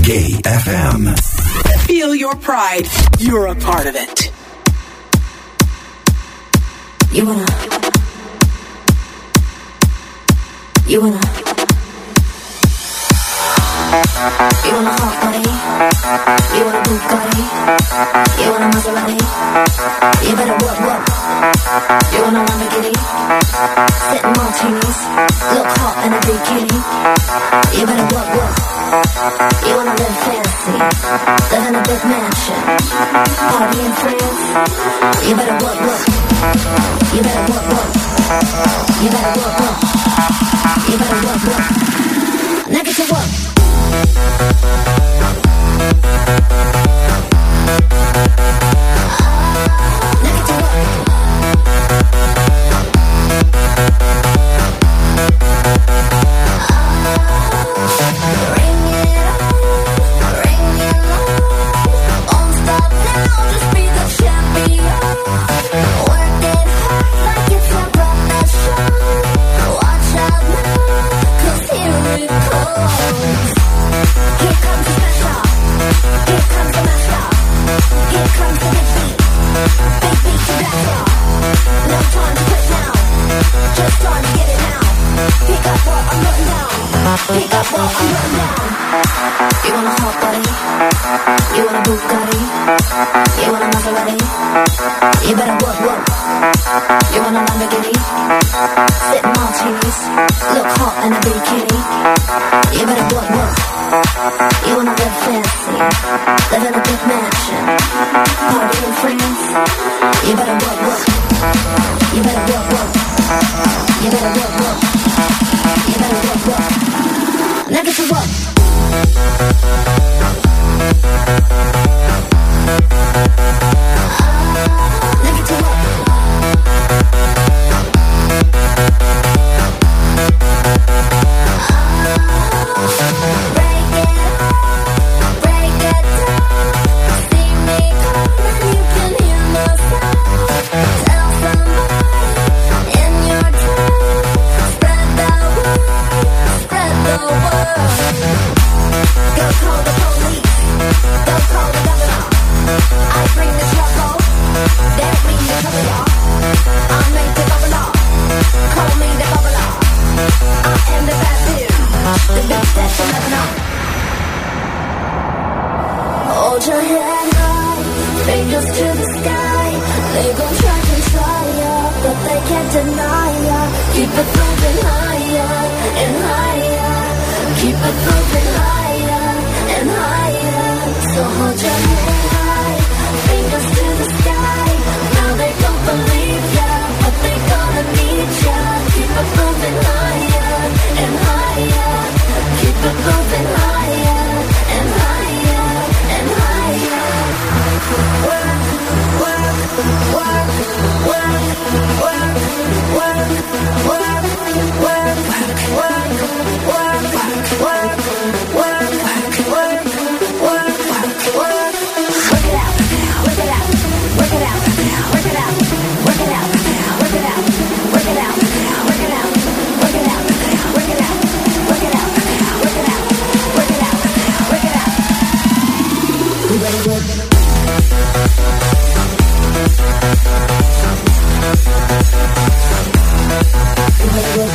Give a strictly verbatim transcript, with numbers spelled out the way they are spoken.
Gay F M. Feel your pride. You're a part of it. You wanna, you wanna, you wanna hot body, you wanna Bugatti, you wanna Maserati, you better work, work, you wanna Lamborghini, sitting martinis, look hot in a bikini, you better work, work, you wanna live fancy, live in a big mansion, party in France, you better work, work. You better work, work. You better work, work. You better work, work. Now get to work. Now get to work. Ring it on, ring it on. Won't stop now, just be the champion. Work it hard like it's a profession. Watch out now, 'cause here it comes. Here comes the special. Here comes the master. Here comes the big beat. Big beat to blast off. No time to quit now. Just time to get it now. Pick up what I'm putting down. Pick up what I'm putting down. You want a hot body? You want a Bugatti? You want a Maserati? You better work, work. You want a Lamborghini? Sip martinis, look hot in a bikini. You better work, work. You wanna live fancy, live in a big mansion, party in France. You better work, work. You better work, work. You better work, work. You better work, work. Now get to work. Now get to work. Break it up, break it down. See me coming, you can hear my sound. Tell somebody in your town. Spread the word, spread the word. Go call the police, go call the governor. I bring the trouble, they'll bring the trouble. I make the bubble, call me the bubble. I am the bad bitch, the bitch that's from Lebanon. Hold your head high, fingers to the sky. They gon' try to try ya, but they can't deny ya. Keep it moving higher and higher. Keep it moving higher and higher. So hold your head high, fingers to the sky. Now they don't believe ya, but they gonna need ya. Keep it moving higher and higher. Keep it moving higher and higher and higher. Work, work, work, work, work, work, work, work, work, work, work, work, work, work, work. Work it out, work it out, work it out, work it out, work it out, work it out, work it out, work it out, work it out, work it out, work it out, work it out, work it out, work it out. We better work. We better work.